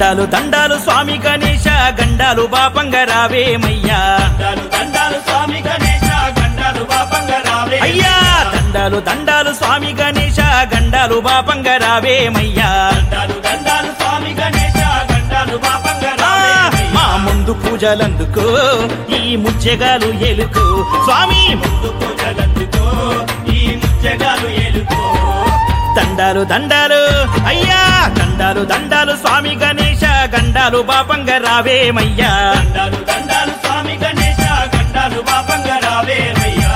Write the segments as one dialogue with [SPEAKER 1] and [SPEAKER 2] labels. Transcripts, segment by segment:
[SPEAKER 1] దండాలు దండాలు స్వామి గణేశ గండాలు బాపంగ రావేమయ్యా
[SPEAKER 2] దండాలు స్వామి గణేశ గండాలు బాపంగ రావే
[SPEAKER 1] అయ్యా దండాలు దండాలు స్వామి గణేశ గండాలు బాపంగ రావేమయ్యా
[SPEAKER 2] దండాలు స్వామి గణేశ గండాలు బాపంగ
[SPEAKER 1] మా ముందు పూజలందుకో ఈ ముజ్జగాలు ఎలుకో స్వామి
[SPEAKER 2] ముందు పూజలందుకో ఈ ముజ్జగాలు ఎలుకో
[SPEAKER 1] దండాలు దండాలు అయ్యా దండాలు దండాలు స్వామి గణేశ గండాలు బాపంగ రావేమయ్యా
[SPEAKER 2] దండాలు స్వామి గణేశ గండాలు బాపంగ రావేమయ్యా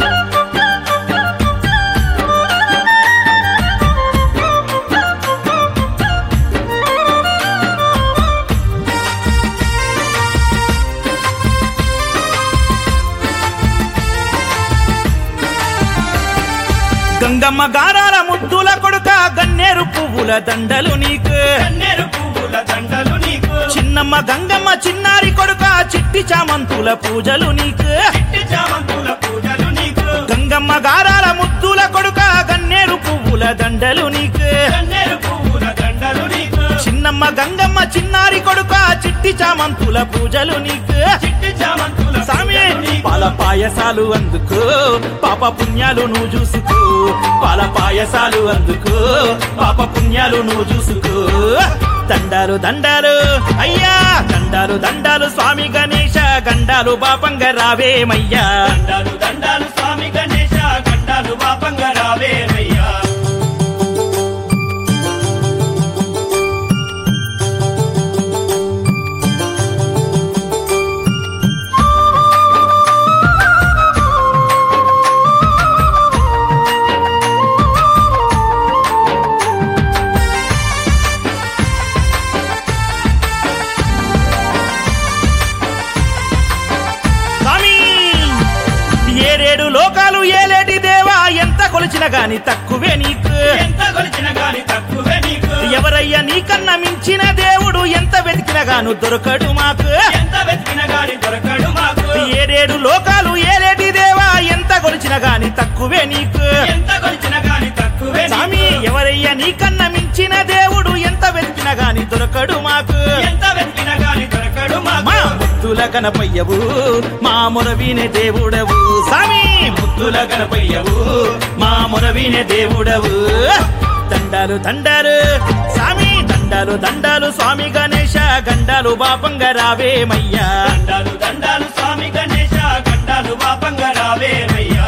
[SPEAKER 1] గంగమ్మ గారాల ముద్దుల కొడుక గన్నేరు పువ్వుల దండలు నీకు
[SPEAKER 2] కన్నేరు పువ్వుల దండలు నీకు
[SPEAKER 1] చిన్నమ్మ గంగమ్మ చిన్నారి కొడుక చిట్టి చామంతుల పూజలు నీకు
[SPEAKER 2] చిట్టి చామంతుల పూజలు నీకు
[SPEAKER 1] గంగమ్మ గారాల ముద్దుల కొడుక గన్నేరు పువ్వుల దండలు నీకు
[SPEAKER 2] కన్నేరు పువ్వుల దండలు నీకు
[SPEAKER 1] చిన్నమ్మ గంగమ్మ చిన్నారి కొడుక చిట్టి చామంతుల పూజలు నీకు
[SPEAKER 2] చిట్టి చామంతుల
[SPEAKER 1] సామి
[SPEAKER 2] పూజలు నీకు.
[SPEAKER 1] పాల పాయసాలు అందుకో పాప పుణ్యాలు నువ్వు చూసుకో పాల పాయసాలు అందుకో పాప పుణ్యాలు నువ్వు చూసుకో దండాలు దండాలు అయ్యా దండాలు దండాలు స్వామి గణేశ గండాలు బాపంగ రావేమయ్యా
[SPEAKER 2] దండాలు స్వామి గణేశ గండాలు బాపంగ రావేమయ్యా
[SPEAKER 1] స్వామి ఏరేడు లోకాలు ఏలేటి దేవా ఎంత కొలిచిన గాని తక్కువే నీకు
[SPEAKER 2] ఎంత కొలిచిన గాని తక్కువే నీకు
[SPEAKER 1] ఎవరయ్యా నీకన్నా మించిన దేవుడు ఎంత వెతికిన గాను దొరకడు మాకు
[SPEAKER 2] ఎంత వెతికిన గాని దొరకడు మాకు
[SPEAKER 1] ఏడేడు లోకాలు ఏలేటి దేవా ఎంత కొలిచిన గాని తక్కువే నీకు
[SPEAKER 2] ఎంత కొలిచిన గాని తక్కువే
[SPEAKER 1] స్వామి
[SPEAKER 2] నీకు
[SPEAKER 1] ఎవరయ్యా నీకన్నా మించిన దేవుడు ఎంత వెతికిన గాని దొరకడు మాకు
[SPEAKER 2] ఎంత వెతికిన గాని దొరకడు
[SPEAKER 1] మా
[SPEAKER 2] మాకు
[SPEAKER 1] ముద్దుల గణపయ్యవు మా మొరవినే దేవుడవు స్వామి
[SPEAKER 2] ముద్దుల గణపయ్యవు
[SPEAKER 1] మా మొరవినే దేవుడవు దండాలు దండాలు స్వామి దండాలు దండాలు స్వామి గణేశ గండాలు బాపంగ రావేమయ్యా
[SPEAKER 2] దండాలు స్వామి గణేశ గండాలు బాపంగ రావేమయ్యా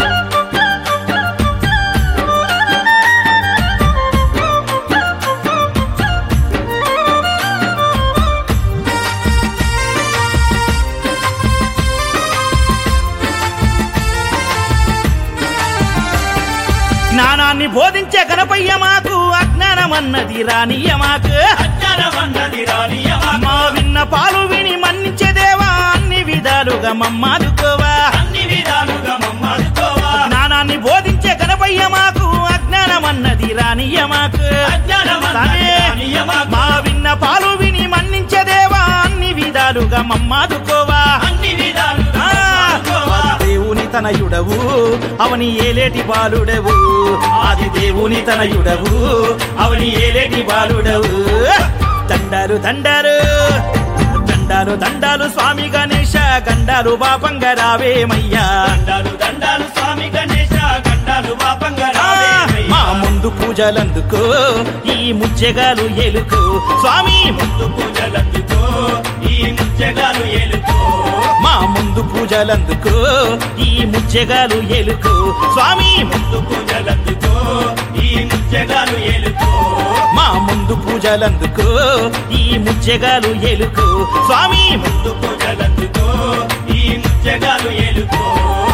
[SPEAKER 1] జ్ఞానాన్ని బోధించే గణపయ్య మాకు అజ్ఞానమన్నది రానియ మాకు
[SPEAKER 2] అజ్ఞానమన్నది రానియ మాకు
[SPEAKER 1] మా విన్న పాలు విని మన్నించే దేవా అన్ని విధాలుగా మమ్మాదుకోవా
[SPEAKER 2] అన్ని విధాలుగా మమ్మల్కోవా
[SPEAKER 1] జ్ఞానాన్ని బోధించే గణపయ్య మాకు అజ్ఞానమన్నది రానియ మాకు
[SPEAKER 2] అజ్ఞానమన్నది రానియ మాకు
[SPEAKER 1] మా విన్న పాలు విని మన్నించే దేవా అన్ని విధాలుగా మమ్మాదుకోవా
[SPEAKER 2] అన్ని విధాలుగా మమ్మల్కోవా
[SPEAKER 1] దేవుని తనయుడవు అవని ఏలేటి బాలుడవు ఆది దేవుని తనయుడవు అవని ఏలేటి బాలుడవు దండాలు దండాలు దండాలు దండాలు స్వామి గణేశ గండాలు బాపంగ రావేమయ్యా
[SPEAKER 2] దండాలు స్వామి గణేశ గండాలు బాపంగ
[SPEAKER 1] మా
[SPEAKER 2] రావేమయ్యా
[SPEAKER 1] ముందు పూజలందుకో ఈ ముజ్జగాలు ఎలుకో స్వామి
[SPEAKER 2] ముందు పూజలందుకో ఈ ముజ్జగాలు ఎలుకో
[SPEAKER 1] మా ముందు పూజలందుకో ఈ ముజ్జగాలు ఎలుకో స్వామి
[SPEAKER 2] ముందు పూజలందుకో ఈ ముజ్జగాలు ఎలుకో
[SPEAKER 1] మా ముందు పూజలందుకో ఈ ముజ్జగాలు ఎలుకో స్వామి
[SPEAKER 2] ముందు పూజలందుకో ఈ ముజ్జగాలు ఎలుకో